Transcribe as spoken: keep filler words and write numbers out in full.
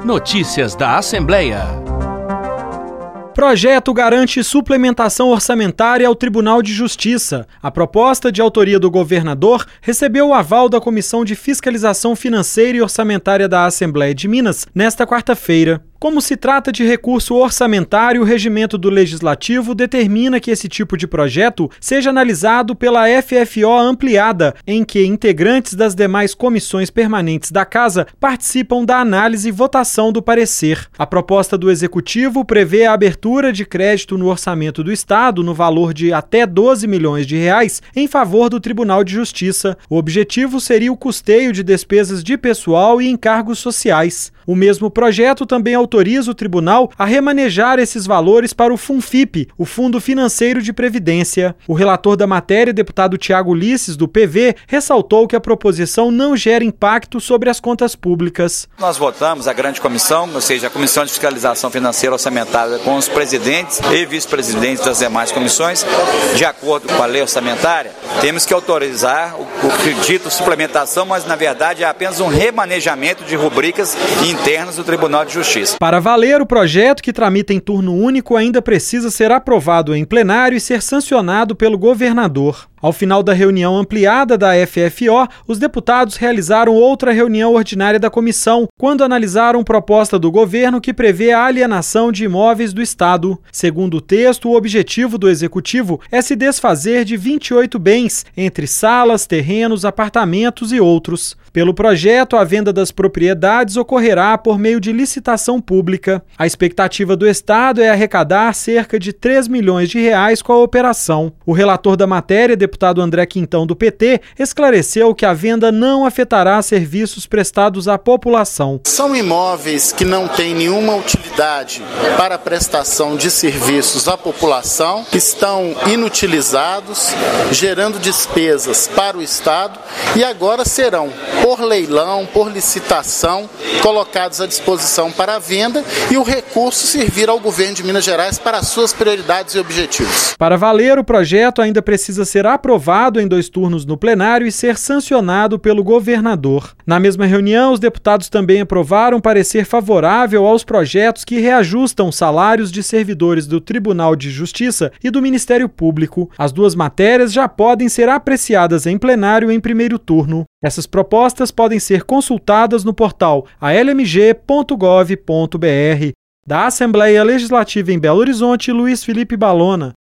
Notícias da Assembleia. Projeto garante suplementação orçamentária ao Tribunal de Justiça. A proposta, de autoria do governador, recebeu o aval da Comissão de Fiscalização Financeira e Orçamentária da Assembleia de Minas nesta quarta-feira. Como se trata de recurso orçamentário, o regimento do Legislativo determina que esse tipo de projeto seja analisado pela F F O ampliada, em que integrantes das demais comissões permanentes da Casa participam da análise e votação do parecer. A proposta do Executivo prevê a abertura de crédito no orçamento do Estado no valor de até doze milhões de reais em favor do Tribunal de Justiça. O objetivo seria o custeio de despesas de pessoal e encargos sociais. O mesmo projeto também autoriza o tribunal a remanejar esses valores para o FUNFIP, o Fundo Financeiro de Previdência. O relator da matéria, deputado Tiago Ulisses, do P V, ressaltou que a proposição não gera impacto sobre as contas públicas. Nós votamos a grande comissão, ou seja, a Comissão de Fiscalização Financeira Orçamentária, com os presidentes e vice-presidentes das demais comissões, de acordo com a lei orçamentária, temos que autorizar o, o dito suplementação, mas na verdade é apenas um remanejamento de rubricas internas do Tribunal de Justiça. Para valer, o projeto, que tramita em turno único, ainda precisa ser aprovado em plenário e ser sancionado pelo governador. Ao final da reunião ampliada da F F O, os deputados realizaram outra reunião ordinária da comissão, quando analisaram proposta do governo que prevê a alienação de imóveis do Estado. Segundo o texto, o objetivo do Executivo é se desfazer de vinte e oito bens, entre salas, terrenos, apartamentos e outros. Pelo projeto, a venda das propriedades ocorrerá por meio de licitação pública. A expectativa do Estado é arrecadar cerca de três milhões de reais com a operação. O relator da matéria, deputado André Quintão, do P T, esclareceu que a venda não afetará serviços prestados à população. São imóveis que não têm nenhuma utilidade para a prestação de serviços à população, que estão inutilizados, gerando despesas para o Estado e agora serão, por leilão, por licitação, colocados à disposição para a venda e o recurso servir ao governo de Minas Gerais para as suas prioridades e objetivos. Para valer, o projeto ainda precisa ser aprovado em dois turnos no plenário e ser sancionado pelo governador. Na mesma reunião, os deputados também aprovaram parecer favorável aos projetos que reajustam salários de servidores do Tribunal de Justiça e do Ministério Público. As duas matérias já podem ser apreciadas em plenário em primeiro turno. Essas propostas podem ser consultadas no portal a l m g ponto gov ponto b r. Da Assembleia Legislativa em Belo Horizonte, Luiz Felipe Balona.